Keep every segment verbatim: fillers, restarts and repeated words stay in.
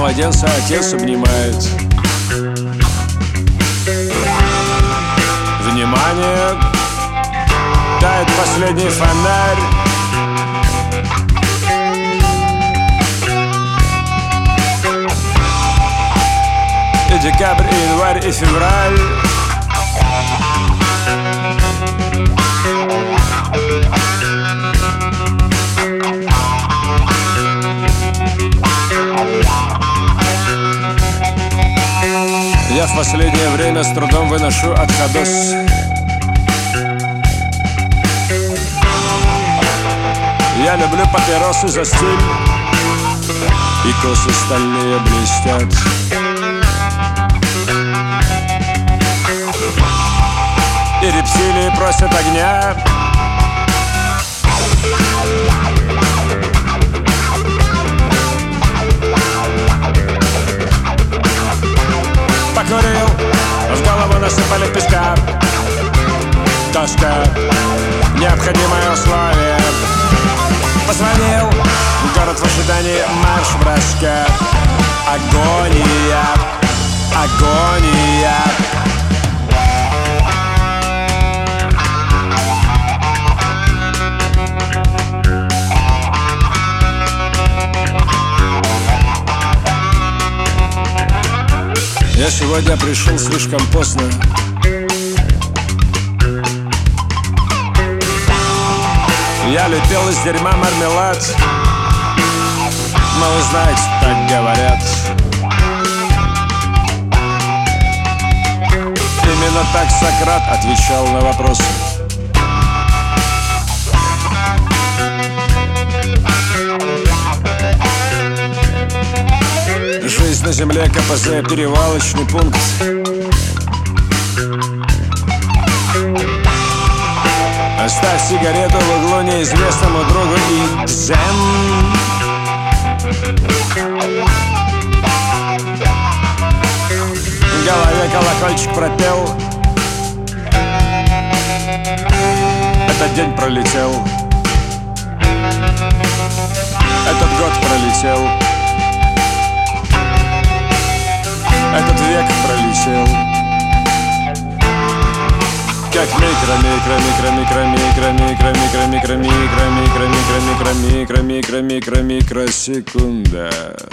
младенца отец обнимает. Внимание! Тает последний фонарь. И декабрь, и январь, и февраль. Я в последнее время с трудом выношу отходос. Я люблю папиросы за стиль, и косы стальные блестят. И рептилии просят огня. Покурил, в голову насыпали песка. Тоска, необходимое условие. Позвонил, город в ожидании марш-броска. Агония, агония. Я сегодня пришел слишком поздно. Я лепил из дерьма мармелад. Но вы знаете, так говорят. Именно так Сократ отвечал на вопросы. Жизнь на земле, КПЗ, перевалочный пункт. Оставь сигарету в углу неизвестному другу и дзен. В голове колокольчик пропел. Этот день пролетел. Этот год пролетел. Этот век пролетел. Как микро, микро, микро, микро, микро, микро, микро, микро, микро, микро, микро, микро, микро, микро, микро, микросекунда.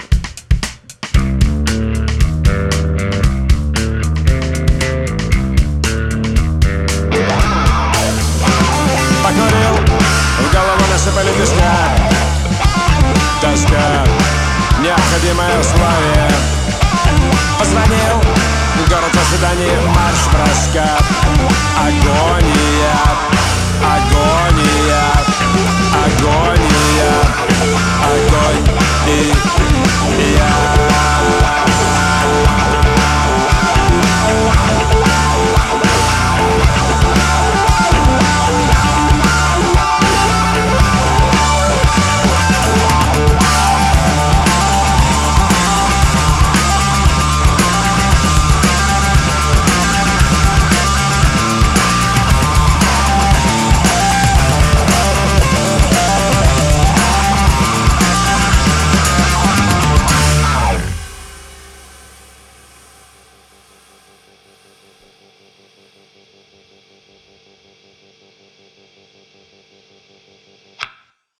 Покурил, в голову насыпали песка. Тоска, необходимое условие. Позвонил, город в ожидании марш-броска. Агония, агония, агония, огонь и я.